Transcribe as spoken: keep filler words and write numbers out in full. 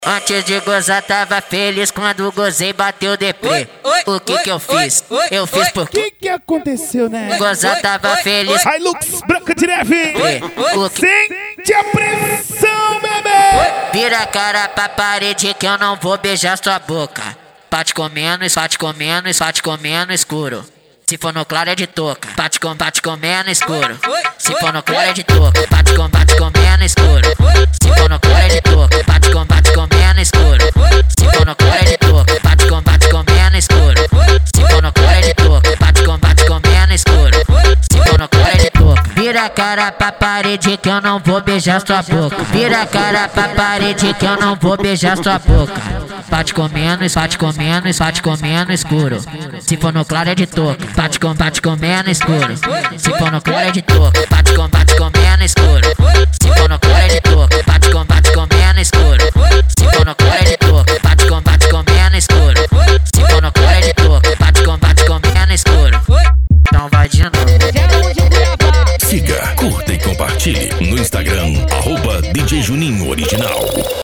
Antes de gozar tava feliz, quando gozei bateu deprê. O que que eu fiz? Eu fiz O porque que que aconteceu, né? gozar tava feliz. Hilux branca de neve. O que... Sente a pressão, bebê. Vira a cara pra parede que eu não vou beijar sua boca. Pate comendo, pate comendo, pate comendo escuro. Se for no claro é de touca. Pate com, pate comendo escuro. Se for no claro é de touca. Pate com, pate comendo escuro. Se for no claro é de touca. Pate com, pate comendo escuro. Se for no claro é de touca. Pate com, pate comendo escuro. Se for no claro é de touca. Pate com, pate comendo escuro. Se for no claro é de touca. Vira a cara pra parede que eu não vou beijar sua boca. Vira a cara pra parede que eu não vou beijar sua boca. Pate comendo, pate comendo, pate comendo escuro. Se for no claro é de touca. Pate com, pate comendo escuro. Se for no claro é de touca. Pate com, pate comendo escuro. Se for no claro é de touca. Pate com, pate comendo escuro. Se for no claro é de touca. Pate com, pate comendo escuro. Se for no claro é de touca. Pate com, pate comendo escuro. Então vai de novo. Siga, curta e compartilhe no Instagram, arroba D J Juninho Original.